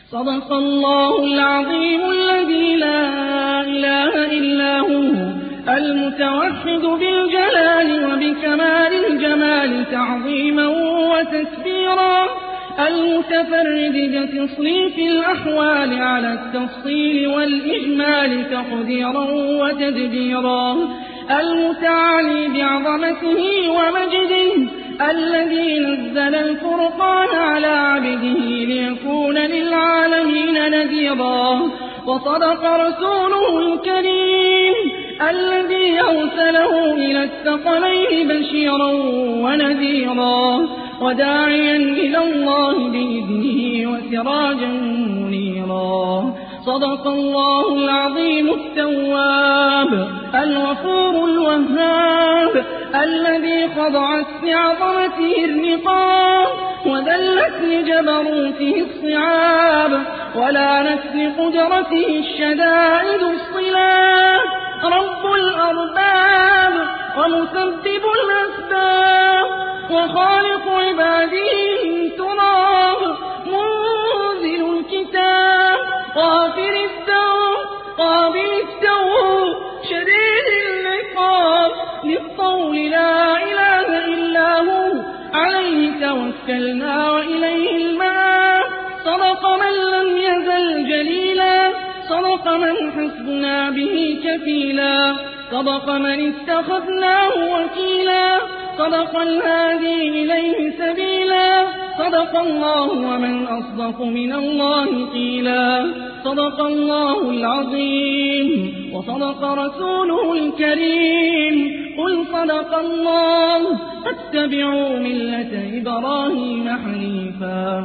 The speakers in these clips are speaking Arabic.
صدق الله العظيم الذي لا إله إلا هو المتوحد بالجلال وبكمال الجمال تعظيما وتكبيرا، المتفرد بتصريف الأحوال على التفصيل والإجمال تقديرا وتدبيرا، المتعالي بعظمته ومجده الذي نزل الفرقان على عبده ليكون للعالمين نذيرا. وصدق رسوله الكريم الذي أرسله إلى الثقلين بشيرا ونذيرا، وداعيا إلى الله بإذنه وسراجا منيرا. صدق الله العظيم التواب الغفور الوهاب الذي خضعت لعظمته الرقاب وذلت لجبروته الصعاب ولانت لقدرته الشدائد الصلاب، رب الأرباب ومسبب الأسباب وخالق عباده من تراب، منزل الكتاب غافر الذنب قابل التوب شديد العقاب، للقول لا إله إلا هو عليه توكلنا وإليه المآب. صدق من لم يزل جليلا، صدق من حسبنا به كفيلا، صدق من اتخذناه وكيلا، صدق الهادي إليه سبيلا، صدق الله ومن أصدق من الله قيلا. صدق الله العظيم وصدق رسوله الكريم، قل صدق الله فاتبعوا ملة إبراهيم حنيفا.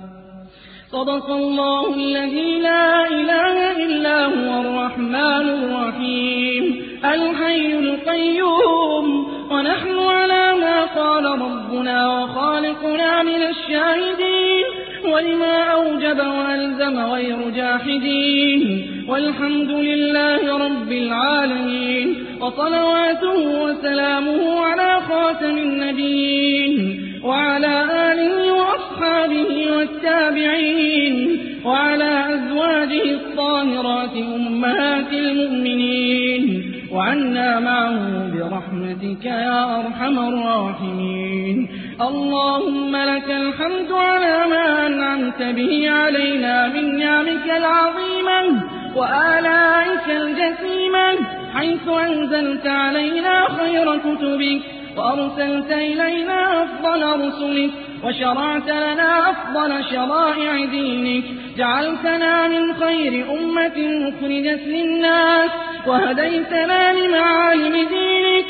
صدق الله الذي لا إله إلا هو الرحمن الرحيم الحي القيوم، ونحن على ما قال ربنا وخالقنا من الشاهدين، ولما أوجب وألزم غير جاحدين، والحمد لله رب العالمين، وصلواته وسلامه على خاتم النبيين وعلى آله وأصحابه والتابعين وعلى أزواجه الطاهرات أمهات المؤمنين، وعنا معه برحمتك يا أرحم الراحمين. اللهم لك الحمد على ما أنعمت به علينا من نعمك العظيمة وآلائك الجسيمة، حيث أنزلت علينا خير كتبك وأرسلت إلينا أفضل رسلك وشرعت لنا أفضل شرائع دينك، جعلتنا من خير أمة أخرجت للناس وهديتنا لمعالم دينك.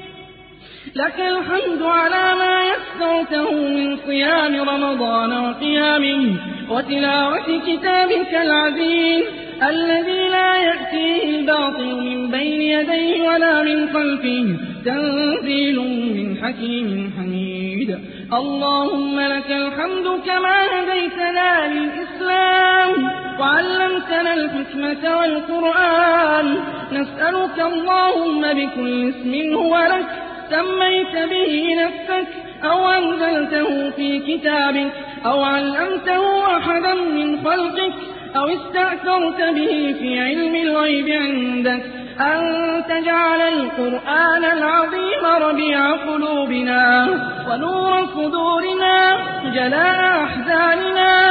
لك الحمد على ما يسرته من صيام رمضان وقيامه وتلاوة كتابك العزيز الذي لا يأتيه الباطل من بين يديه ولا من خلفه، تنزيل من حكيم حميد. اللهم لك الحمد كما هديتنا للإسلام وعلمتنا الحكمة والقرآن، نسألك اللهم بكل اسم هو لك سميت به نفسك أو أنزلته في كتابك أو علمته أحدا من خلقك أو استأثرت به في علم الغيب عندك، أن تجعل القرآن العظيم ربيع قلوبنا ونور صدورنا جلاء أحزاننا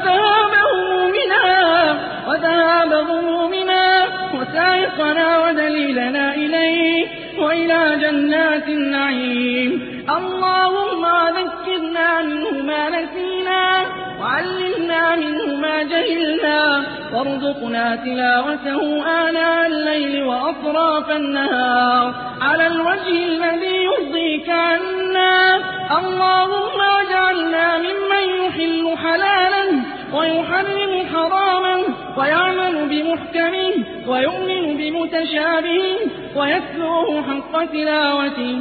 وذهاب همومنا وسائقنا ودليلنا إليك وإلى جنات النعيم. اللهم ذكرنا منه ما نسينا وعلمنا منه ما جهلنا، وارزقنا تلاوته آناء الليل وأطراف النهار على الوجه الذي يرضيك عنا. اللهم واجعلنا ممن يحل حلالا ويحرم حراما ويعمل بمحكمه ويؤمن بمتشابهه ويتلوه حق تلاوته.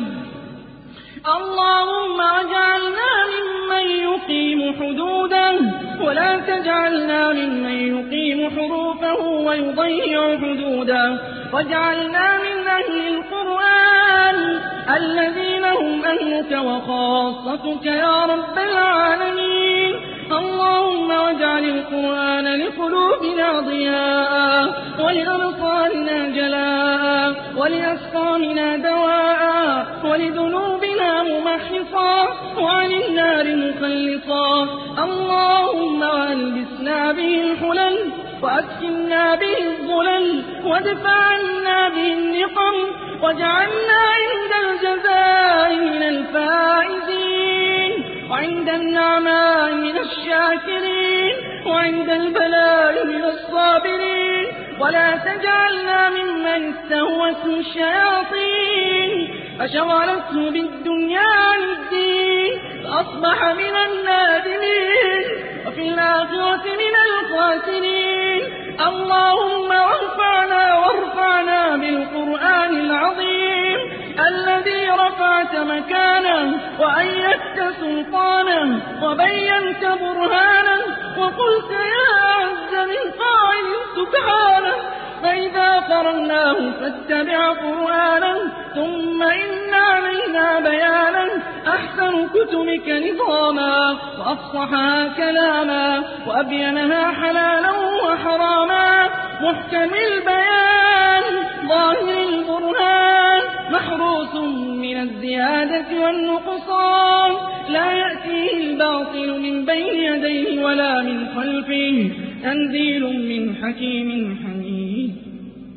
اللهم اجعلنا ممن يقيم حدوده ولا تجعلنا ممن يقيم حروفه ويضيع حدوده، واجعلنا من أهل القرآن الذين هم أهلك وخاصتك يا رب العالمين. اللهم واجعل القرآن لقلوبنا ضياء ولأبصارنا جلاء ولأسقامنا دواء ولذنوبنا ممحصا وعن النار مخلصا. اللهم وألبسنا به الحلل وأسكننا به الظلل وادفع عنا به النقم واجعلنا عند الجزاء من الفائزين وعند النعماء من الشاكرين وعند البلاء من الصابرين. ولا تجعلنا ممن استهوته الشياطين فشغلته بالدنيا عن الدين فأصبح من النادمين وفي الآخرة من الخاسرين. اللهم وارفعنا بالقرآن العظيم الذي رفعت مكانه وأيدت سلطانه وبينت برهانه وقلت يا أعز من قائل سبحانه. فإذا قرأناه فاتبع قرآنه ثم إن علينا بيانا أحسن كتبك نظاما وأفصحها كلاما وأبينها حلالا وحراما محكم البيان ظاهر البرهان محروس من الزيادة والنقصان لا يأتيه الباطل من بين يديه ولا من خلفه تنزيل من حكيم حميد.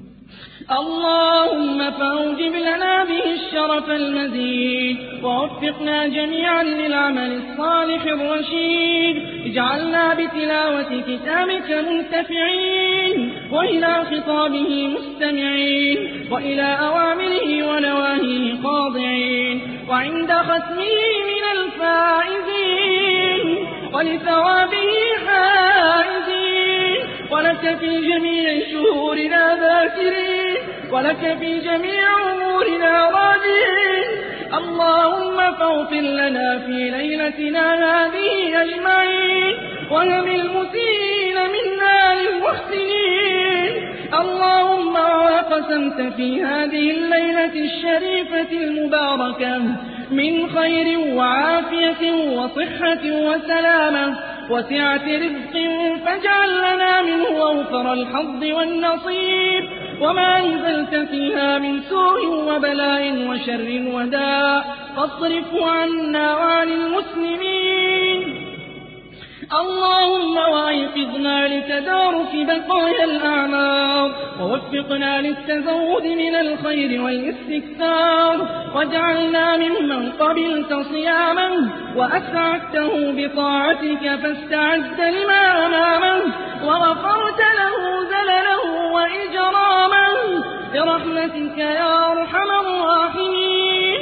اللهم فأوجب لنا به الشرف المزيد ووفقنا جميعا للعمل الصالح الرشيد. اجعلنا بتلاوة كتابك منتفعين وإلى خطابه مستمعين وإلى أوامره ونواهيه خاضعين وعند ختمه من الفائزين ولثوابه حائزين ولك في جميع شهورنا ذاكرين ولك في جميع أمورنا راجعين. اللهم فاغفر لنا في ليلتنا هذه أجمعين ولم المسيئين منا للمحسنين. اللهم وقسمت في هذه الليلة الشريفة المباركة من خير وعافية وصحة وسلامة وسعة رزق فاجعل لنا منه أوفر الحظ والنصيب وما نزلت فيها من سوء وبلاء وشر وداء فاصرفه عنا وعن المسلمين. اللهم وأيقظنا لتدارك بقايا الأعمار ووفقنا للتزود من الخير والاستكثار واجعلنا ممن قبلت صيامه وأسعدته بطاعتك فاستعد لما أمامه وغفرت له زلله وإجرامه برحمتك يا أرحم الراحمين.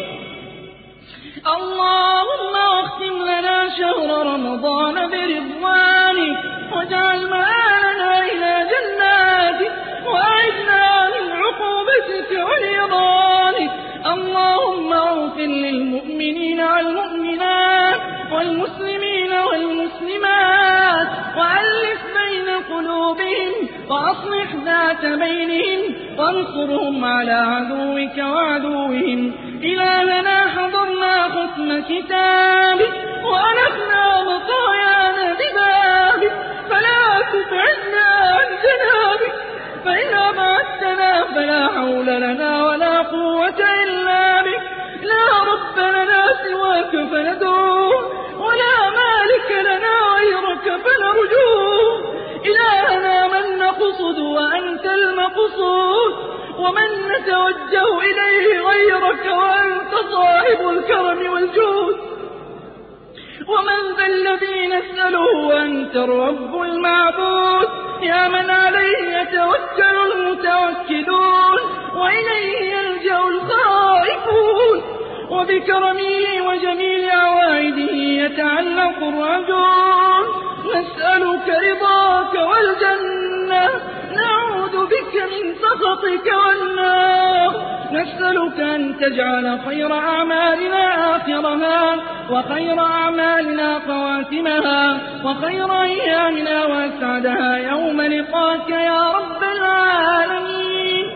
اللهم واختم لنا شهر رمضان برضوانك واجعل مآلنا إلى جناتك وأعذنا من عقوبتك ولرضوانك. اللهم اغفر للمؤمنين والمؤمنات والمسلمين والمسلمات وألف بين قلوبهم وأصلح ذات بينهم وانصرهم على عدوك وعدوهم. إلهنا حضرنا ختم كتابك وألفنا مطايانا ببابك فلا تبعدنا عن جنابك فإن أبعدتنا فلا حول لنا ولا قوة إلا بك. لا رب لنا سواك فندعوه ولا مالك لنا غيرك فنرجوه. إلهنا من نقصد وأنت المقصود ومن نتوجه إليه غيرك وأنت صاحب الكرم والجود. ومن ذا الذي نسأله وأنت الرب المعبود يا من عليه يتوكل المتوكلون وإليه يلجأ الخائفون وبكرمه وجميل عوائده يتعلق الرجون. نسألك رضاك والجنة نعوذ بك من سخطك والنار. نسألك أن تجعل خير أعمالنا آخرها وخير أعمالنا خواتمها وخير أيامنا وأسعدها يوم لقاك يا رب العالمين.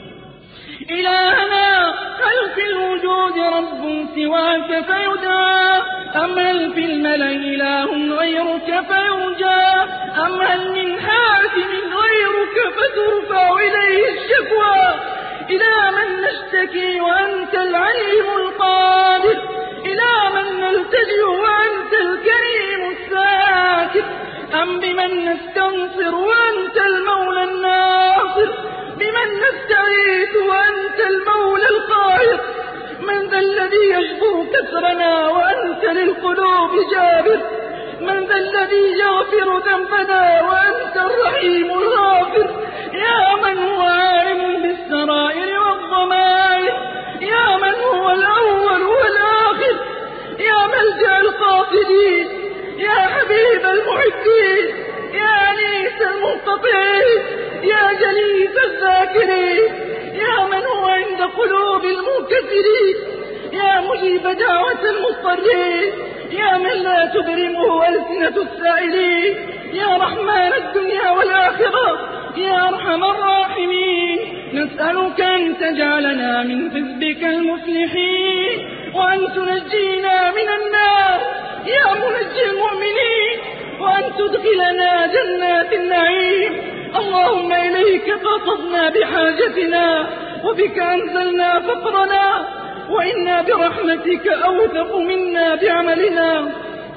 إلهنا هل في الوجود رب سواك فيدعى أم هل في الملأ إله غيرك فيرجى أم هل من حال إلى من نشتكي وأنت العليم القادر، إلى من نلتجئ وأنت الكريم الساتر، أم بمن نستنصر وأنت المولى الناصر، بمن نستغيث وأنت المولى القاهر. من ذا الذي يجبر كسرنا وأنت للقلوب جابر؟ من ذا الذي يغفر ذنبنا وأنت الرحيم الغافر؟ يا من هو عالم بالسرائر والضمائر، يا من هو الأول والآخر، يا ملجأ القاصدين، يا حبيب المحبين، يا أنيس المنقطعين، يا جليس الذاكرين، يا من هو عند قلوب المنكسرين، يا مجيب دعوة المضطرين، يا من لا تبرمه ألسنة السائلين، يا رحمن الدنيا والآخرة، يا أرحم الراحمين. نسألك أن تجعلنا من حزبك المفلحين، وأن تنجينا من النار يا منجي المؤمنين، وأن تدخلنا جنات النعيم. اللهم إليك قصدنا بحاجتنا، وبك أنزلنا فقرنا، وإنا برحمتك أوثق منا بعملنا،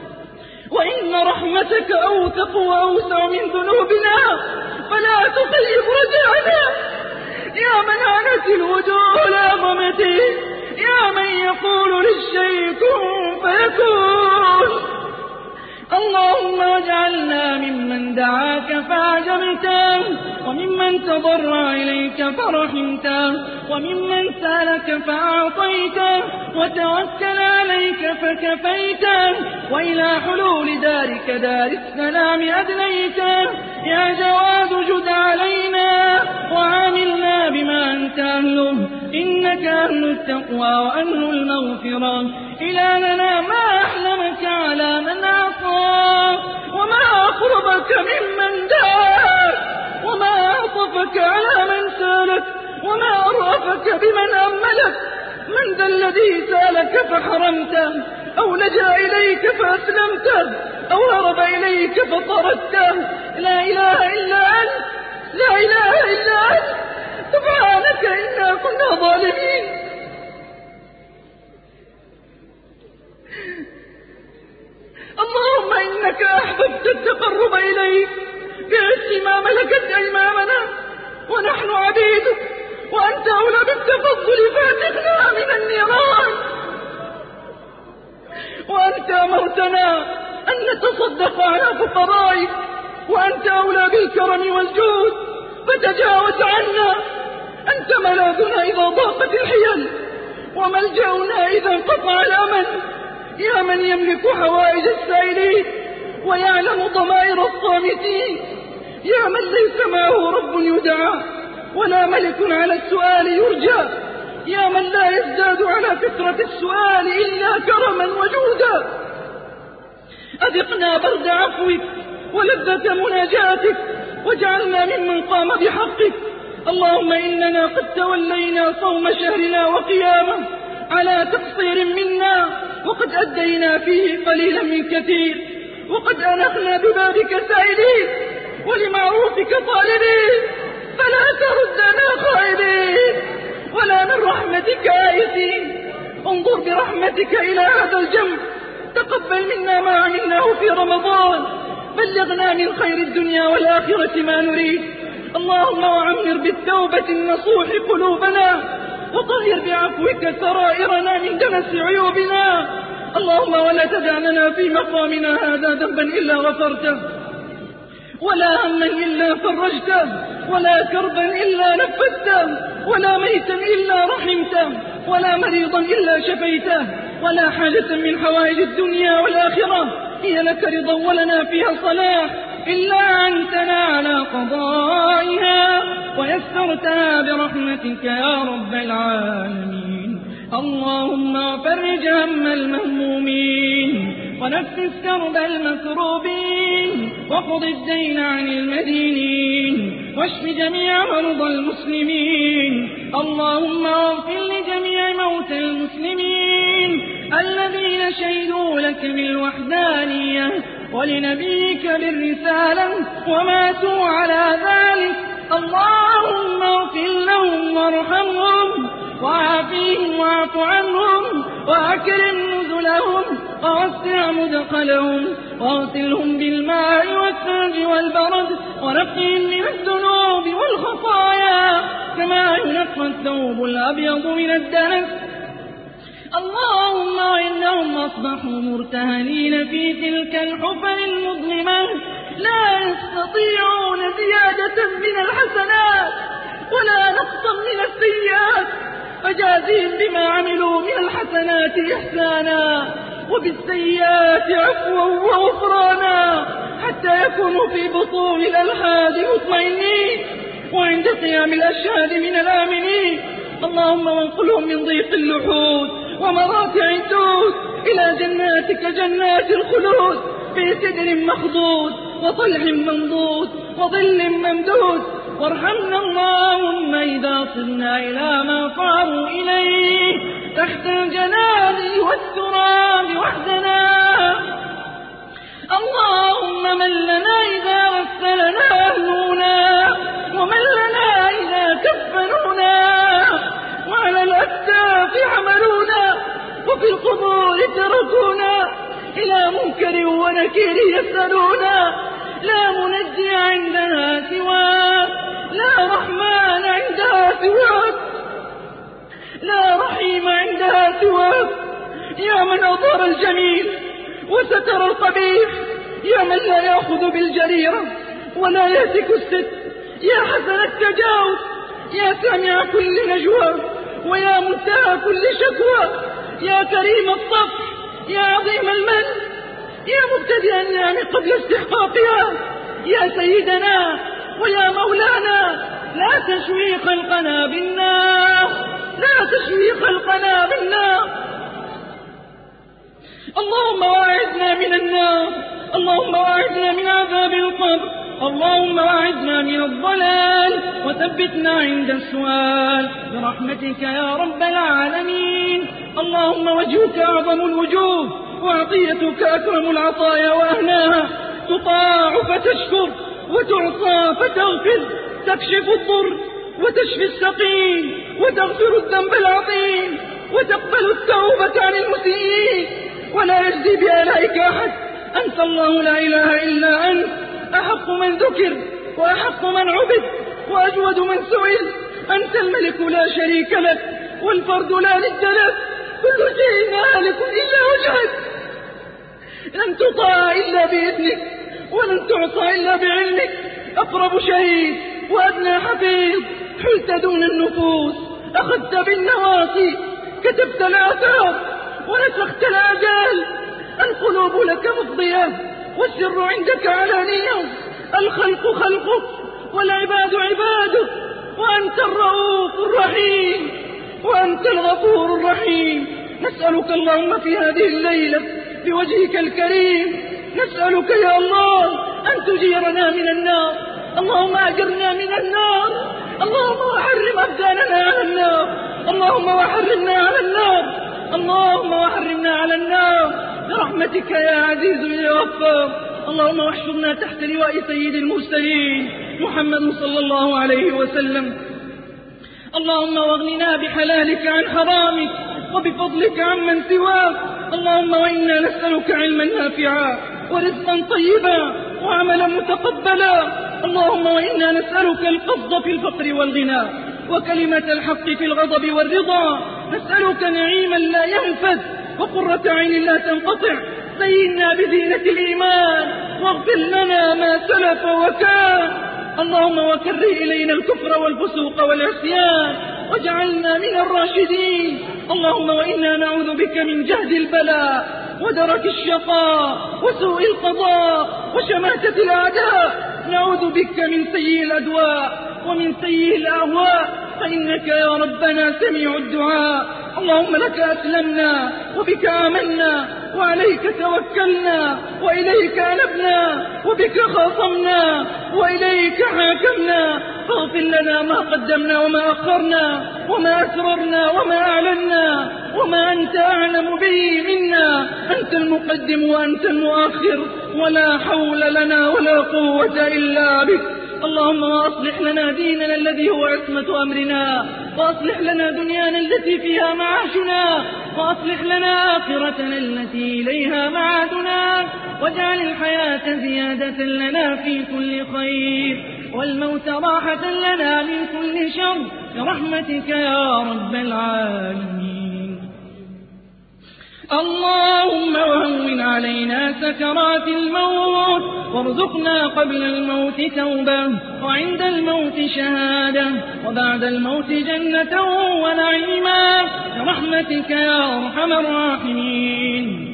وإن رحمتك أوثق وأوسع من ذنوبنا، فلا تخيب رجعنا. يا من عنت الوجوه لعظمته، يا من يقول للشيء كن فيكون. اللهم اجعلنا ممن دعاك فأجبته، وممن تضرع إليك فرحمته، وممن سألك فأعطيته، وتوكل عليك فكفيته، وإلى حلول دارك دار السلام أدنيته. يا جواد جد علينا وعاملنا بما أنت أهله، إنك أهل التقوى وأهل المغفرة. إلهنا ما أحلمك على من عصاك، وما أقربك ممن دعاك، وما أعطفك على من سالك، وما أرأفك بمن أملك. من ذا الذي سالك فحرمته، أو لجأ إليك فأسلمته، أو هرب إليك فطردته؟ لا إله إلا أنت، لا إله إلا أنت، سبحانك إنا كنا ظالمين. اللهم إنك أحببت التقرب إليك بعز ما ملكت أيماننا، ونحن عبيدك، وأنت أولى بالتفضل فاتقنا من النيران. وأنت أمرتنا أن نتصدق على فقرائك، وأنت أولى بالكرم والجود، فتجاوز عنا. أنت ملاذنا إذا ضاقت الحيل، وملجأنا إذا انقطع الأمل. يا من يملك حوائج السائلين ويعلم ضمائر الصامتين، يا من ليس معه رب يدعى ولا ملك على السؤال يرجى، يا من لا يزداد على كثرة السؤال إلا كرما وجودا. أذقنا برد عفوك ولذة مناجاتك، واجعلنا ممن قام بحقك. اللهم إننا قد تولينا صوم شهرنا وقيامه على تقصير منا، وقد أدينا فيه قليلا من كثير، وقد أنخنا ببابك سائلين ولمعروفك طالبين، فلا تردنا خائبين ولا من رحمتك آيسين. انظر برحمتك إلى هذا الجنب، تقبل منا ما عملناه في رمضان، بلغنا من خير الدنيا والآخرة ما نريد. اللهم وعمر بالتوبة النصوح قلوبنا، وطهر بعفوك سرائرنا من دنس عيوبنا. اللهم ولا تدع لنا في مقامنا هذا ذنبا إلا غفرته، ولا هما إلا فرجته، ولا كربا إلا نفذته، ولا ميتا إلا رحمته، ولا مريضا إلا شفيته، ولا حاجة من حوائج الدنيا والآخرة هي لك رضا ولنا فيها صلاح إلا أعنتنا على قضائها ويسرتها برحمتك يا رب العالمين. اللهم فرج هم المهمومين، ونفس كرب المكروبين، وقض الدين عن المدينين، واشف جميع مرضى المسلمين. اللهم اغفر لجميع موتى المسلمين الذين شهدوا لك بالوحدانية ولنبيك بالرسالة وماتوا على ذلك. اللهم واغفر لهم وارحمهم وعافيهم واعف عنهم وأكرم نزلهم ووسع مدخلهم واغسلهم بالماء والثلج والبرد ونقهم من الذنوب والخطايا كما ينقى الثوب الأبيض من الدنس. اللهم إنهم أصبحوا مرتهنين في تلك الحفر المظلمة لا يستطيعون زيادة من الحسنات ولا نقصا من السيئات، فجازهم بما عملوا من الحسنات إحسانا وبالسيئات عفوا وغفرانا حتى يكونوا في بطون الألحاد مطمئنين وعند قيام الأشهاد من الآمنين. اللهم وانقلهم من ضيق اللحود ومراتع الدود إلى جناتك جنات الخلود في سدر مخضود وطلح منضود وظل ممدود. وارحمنا اللهم إذا صرنا إلى ما صاروا إليه تحت الجنان والتراب وحدنا. اللهم من لنا إذا غسلنا أهلنا ومن لنا إذا كفنونا وعلى الأكتاف حملونا وفي القبور تركونا إلى منكر ونكير يسألونا. لا منجي عندها سواك، لا رحمن عندها سواك، لا رحيم عندها سواك. يا من أظهر الجميل وستر القبيح، يا من لا يأخذ بالجريرة ولا يهتك الست، يا حسن التجاوز، يا سامع كل نجوى ويا منتهى كل شكوى، يا كريم الصف، يا عظيم المن، يا مبتدئ النعم قبل استحقاقها، يا سيدنا ويا مولانا لا تشوي خلقنا بالنار، لا تشوي خلقنا بالنار. اللهم واعذنا من النار، اللهم واعذنا من عذاب القبر، اللهم واعذنا من الضلال وثبتنا عند السؤال برحمتك يا رب العالمين. اللهم وجهك أعظم الوجوه وعطيتك أكرم العطايا وأهناها، تطاع فتشكر وتعصى فتغفر، تكشف الضر وتشفي السقيم وتغفر الذنب العظيم وتقبل التوبة عن المسيئين ولا يجزي بآلائك أحد. أنت الله لا إله إلا أنت، أحق من ذكر وأحق من عبد وأجود من سئل. أنت الملك لا شريك لك والفرد لا ند لك، كل شيء هالك إلا وجهك، لن تطاع إلا بإذنك ولن تعصى إلا بعلمك. أقرب شهيد وأدنى حفيظ، حلت دون النفوس، أخذت بالنواصي، كتبت الآثار ونسخت الآجال. القلوب لك مفضية والسر عندك علانية، الخلق خلقك والعباد عبادك، وأنت الرؤوف الرحيم وأنت الغفور الرحيم. نسألك اللهم في هذه الليلة بوجهك الكريم، نسألك يا الله أن تجيرنا من النار، اللهم أجرنا من النار، اللهم وحرم أبداننا على النار، اللهم وحرمنا على النار، اللهم وحرمنا على النار برحمتك يا عزيز يا غفار. اللهم واحشرنا تحت لواء سيد المرسلين محمد صلى الله عليه وسلم. اللهم واغننا بحلالك عن حرامك وبفضلك عمن سواك. اللهم وإنا نسألك علما نافعا ورزقا طيبا وعملا متقبلا. اللهم وإنا نسألك القصد في الفقر والغنى وكلمة الحق في الغضب والرضا. نسألك نعيما لا ينفد وقرة عين لا تنقطع. زينا بزينة الإيمان واغفر لنا ما سلف وكان. اللهم وكره إلينا الكفر والفسوق والعصيان واجعلنا من الراشدين. اللهم وإنا نعوذ بك من جهد البلاء ودرك الشقاء وسوء القضاء وشماتة الأعداء. نعوذ بك من سيء الأدواء ومن سيء الأهواء، فإنك يا ربنا سميع الدعاء. اللهم لك أسلمنا وبك آمنا وعليك توكلنا وإليك أنبنا وبك خاصمنا وإليك حاكمنا. فاغفر لنا ما قدمنا وما أخرنا وما أسررنا وما أعلنا وما أنت أعلم به منا. أنت المقدم وأنت المؤخر، ولا حول لنا ولا قوة إلا بك. اللهم وأصلح لنا ديننا الذي هو عصمة أمرنا، وأصلح لنا دنيانا التي فيها معاشنا، وأصلح لنا آخرتنا التي إليها معادنا، واجعل الحياة زيادة لنا في كل خير، والموت راحة لنا من كل شر، برحمتك يا رب العالمين. اللهم وهون علينا سكرات الموت، وارزقنا قبل الموت توبة، وعند الموت شهادة، وبعد الموت جنة ونعيما، برحمتك يا أرحم الراحمين.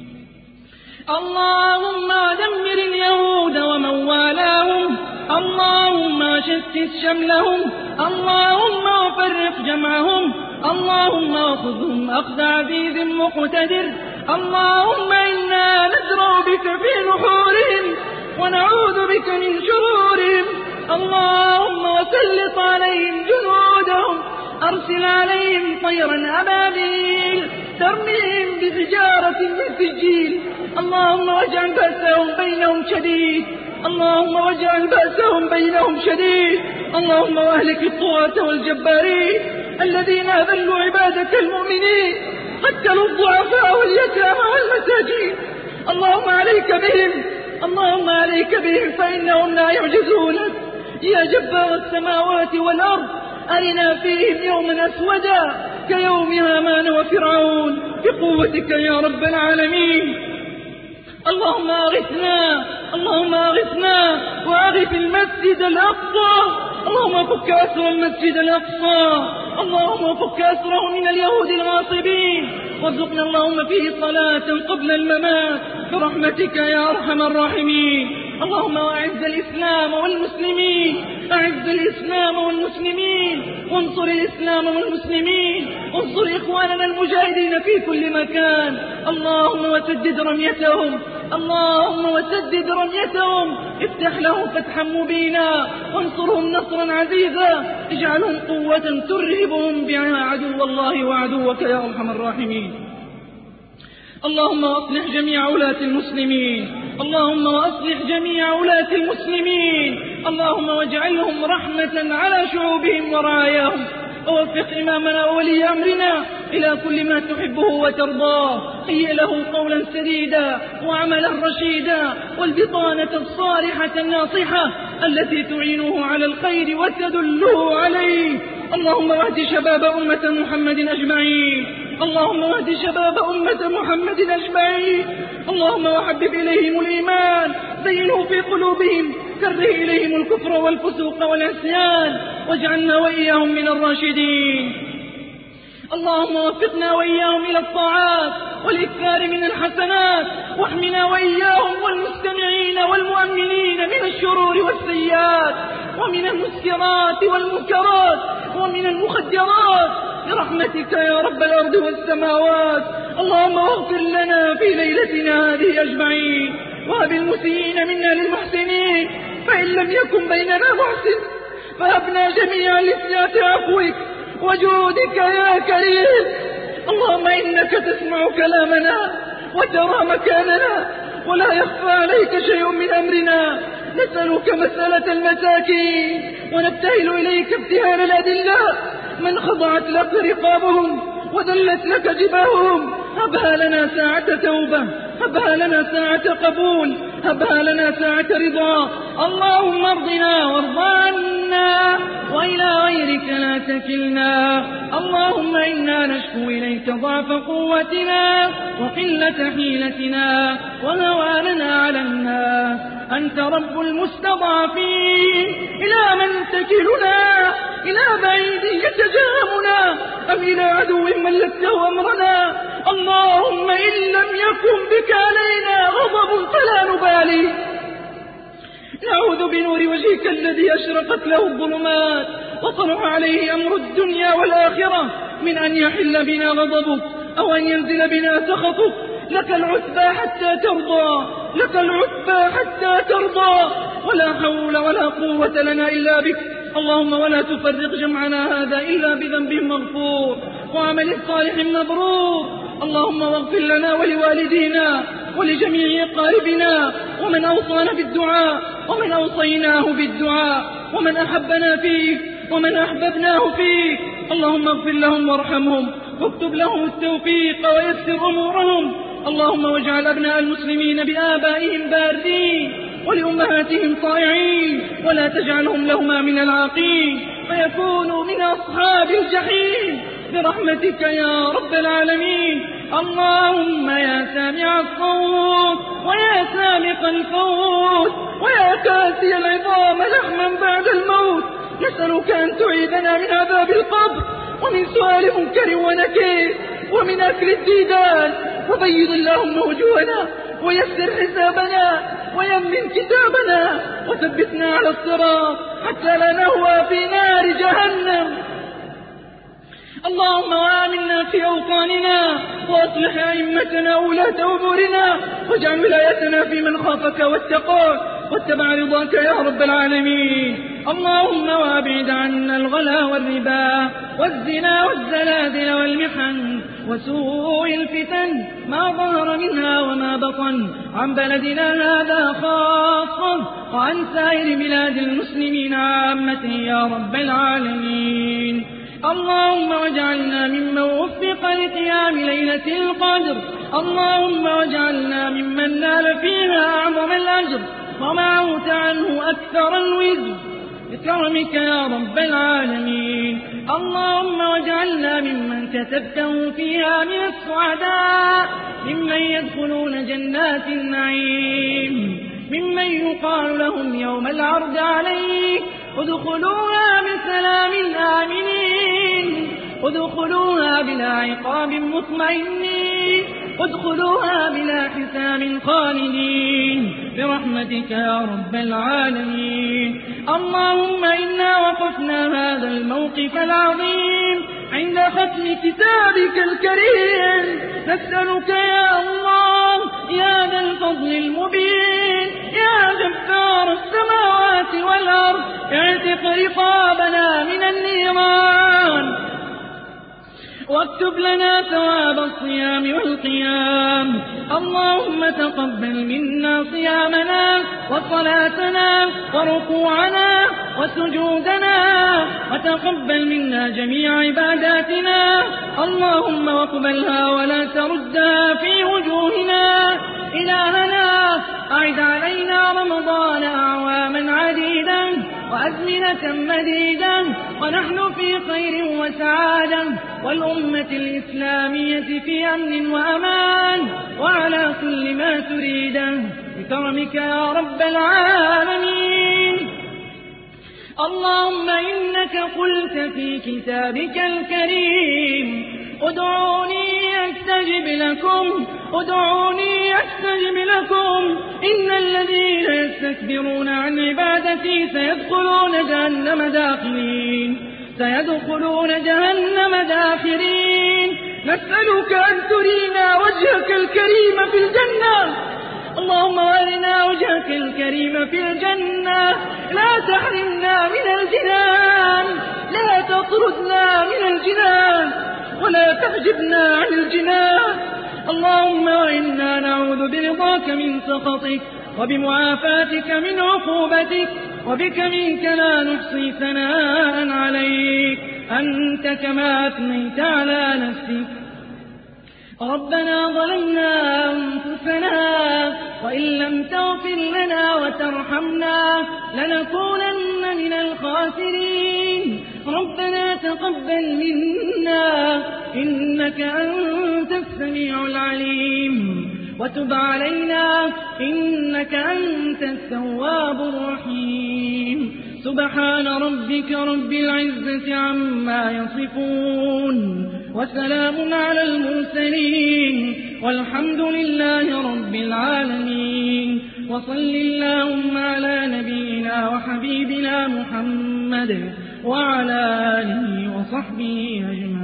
اللهم دمر اليهود ومن والاهم، اللهم شتت شملهم، اللهم وفرق جمعهم، اللهم خذهم أخذ عزيز مقتدر. اللهم إنا نزرع بك في نحورهم ونعوذ بك من شرورهم. اللهم وسلط عليهم جنودهم، أرسل عليهم طيرا أبابيل ترميهم بحجارة من سجيل. اللهم واجعل بأسهم بينهم شديد، اللهم واجعل بأسهم بينهم شديد. اللهم واهلك الطغاة والجبارين الذين أذلوا عبادك المؤمنين، قتلوا الضعفاء واليتامى والمساكين. اللهم عليك بهم، اللهم عليك بهم فإنهم لا يعجزونك. يا جبار السماوات والأرض، أرنا فيهم يوما أسودا كيوم هامان وفرعون بقوتك يا رب العالمين. اللهم أغثنا، اللهم أغثنا وأغث المسجد الأقصى. اللهم فك أسر المسجد الأقصى، اللهم فك أسره من اليهود الغاصبين، وارزقنا اللهم فيه صلاة قبل الممات، برحمتك يا أرحم الراحمين. اللهم أعز الإسلام والمسلمين، أعز الإسلام والمسلمين، وانصر الإسلام والمسلمين، وانصر إخواننا المجاهدين في كل مكان. اللهم وسدد رميتهم، اللهم وسدد رميتهم، افتح لهم فتحا مبينا، وانصرهم نصرا عزيزا، اجعلهم قوة ترهبهم بها عدو الله وعدوك يا أرحم الراحمين. اللهم أصلح جميع ولاة المسلمين، اللهم وأصلح جميع ولاة المسلمين، اللهم واجعلهم رحمة على شعوبهم ورعاياهم، ووفق إمامنا وولي أمرنا إلى كل ما تحبه وترضاه، هيئ له قولا سديدا وعملا رشيدا، والبطانة الصالحة الناصحة التي تعينه على الخير وتدله عليه. اللهم اهد شباب أمة محمد أجمعين، اللهم اهد شباب أمة محمد أجمعين. اللهم وحبب إليهم الإيمان، زينه في قلوبهم، كره إليهم الكفر والفسوق والعصيان، واجعلنا وإياهم من الراشدين. اللهم وفقنا وإياهم إلى الطاعات والإكثار من الحسنات، واحمنا وإياهم والمستمعين والمؤمنين من الشرور والسيئات، ومن المسكرات والمنكرات، ومن المخدرات، برحمتك يا رب الأرض والسماوات. اللهم اغفر لنا في ليلتنا هذه أجمعين، وهب المسيئين منا للمحسنين، فإن لم يكن بيننا محسن فهبنا جميعا لسعة عفوك وجودك يا كريم. اللهم إنك تسمع كلامنا وترى مكاننا، ولا يخفى عليك شيء من أمرنا. نسألك مسألة المساكين، ونبتهل إليك ابتهال الأدلاء من خضعت لك رقابهم وذلت لك جباههم. هبها لنا ساعة توبة، هبها لنا ساعة قبول، هبها لنا ساعة رضا. اللهم ارضنا وارض عنا، وإلى غيرك لا تكلنا. اللهم إنا نشكو إليك ضعف قوتنا وقلة حيلتنا وهواننا على الناس. أنت رب المستضعفين، إلى من تكلنا؟ إلى بعيد يتجاهمنا أم إلى عدو ملكته أمرنا؟ اللهم إن لم يكن بك علينا غضب فلا نبالي. نعوذ بنور وجهك الذي أشرقت له الظلمات وطلع عليه أمر الدنيا والآخرة من أن يحل بنا غضبك أو أن ينزل بنا سخطك. لك العتبى حتى ترضى، لك العتبى حتى ترضى، ولا حول ولا قوة لنا إلا بك. اللهم ولا تفرق جمعنا هذا إلا بذنب مغفور وعمل صالح مبرور. اللهم واغفر لنا ولوالدينا ولجميع أقاربنا ومن أوصانا بالدعاء ومن أوصيناه بالدعاء ومن أحبنا فيك ومن أحببناه فيك. اللهم اغفر لهم وارحمهم واكتب لهم التوفيق ويسر أمورهم. اللهم واجعل أبناء المسلمين بآبائهم باردين ولأمهاتهم طائعين، ولا تجعلهم لهما من العاقين فيكونوا من أصحاب الجحيم برحمتك يا رب العالمين. اللهم يا سامع الصوت ويا سامق الفوت ويا كاسي العظام لحما بعد الموت، نسألك أن تعيذنا من عذاب القبر ومن سؤال منكر ونكير ومن أكل الديدان، وبيض اللهم وجوهنا ويسر حسابنا ويمن كتابنا وثبتنا على الصراط حتى لا نهوى في نار جهنم. اللهم آمنا في أوطاننا وأصلح أئمتنا وولاة أمورنا، واجعل ولايتنا في من خافك واتقاك واتبع رضاك يا رب العالمين. اللهم وابعد عنا الغلا والربا والزنا والزلازل والمحن وسوء الفتن ما ظهر منها وما بطن عن بلدنا هذا خاصة وعن سائر بلاد المسلمين عامة يا رب العالمين. اللهم واجعلنا ممن وفق لقيام ليلة القدر. اللهم واجعلنا ممن نال فيها أعظم الأجر ومعوت عنه أكثر الوزر بكرمك يا رب العالمين. اللهم واجعلنا ممن كتبته فيها من السعداء، ممن يدخلون جنات النعيم، ممن يقال لهم يوم العرض عليك ادخلوها بسلام آمنين، ادخلوها بلا عقاب مطمئنين، ادخلوها بلا حساب خالدين برحمتك يا رب العالمين. اللهم إنا وقفنا هذا الموقف العظيم عند ختم كتابك الكريم، نسألك يا الله يا ذا الفضل المبين يا جبار السماوات والأرض اعتق رقابنا من النيران واكتب لنا ثواب الصيام والقيام. اللهم تقبل منا صيامنا وصلاتنا وركوعنا وسجودنا، وتقبل منا جميع عباداتنا. اللهم واقبلها ولا تردها في وجوهنا. إلهنا أعد علينا رمضان أعواما عديدة وأزمنة مديدة ونحن في خير وسعادة، والأمة الإسلامية في أمن وأمان وعلى كل ما تريده بكرمك يا رب العالمين. اللهم إنك قلت في كتابك الكريم ادعوني أستجب لكم، ادعوني أستجب لكم، إن الذين يستكبرون عن عبادتي سيدخلون جهنم داخرين. نسألك أن ترينا وجهك الكريم في الجنة. اللهم أرنا وجهك الكريم في الجنة، لا تحرمنا من الجنان، لا تطردنا من الجنان ولا تحجبنا عن الجنان. اللهم وإنا نعوذ برضاك من سخطك وبمعافاتك من عقوبتك، وبك منك لا نحصي ثناء عليك أنت كما أثنيت على نفسك. ربنا ظلمنا أنفسنا وإن لم تغفر لنا وترحمنا لنكونن من الخاسرين. ربنا تقبل منا إنك أنت السميع العليم، وتب علينا إنك أنت التواب الرحيم. سبحان ربك رب العزة عما يصفون، وسلام على المرسلين، والحمد لله رب العالمين. وصل اللهم على نبينا وحبيبنا محمد وعلى آله وصحبه أجمعين.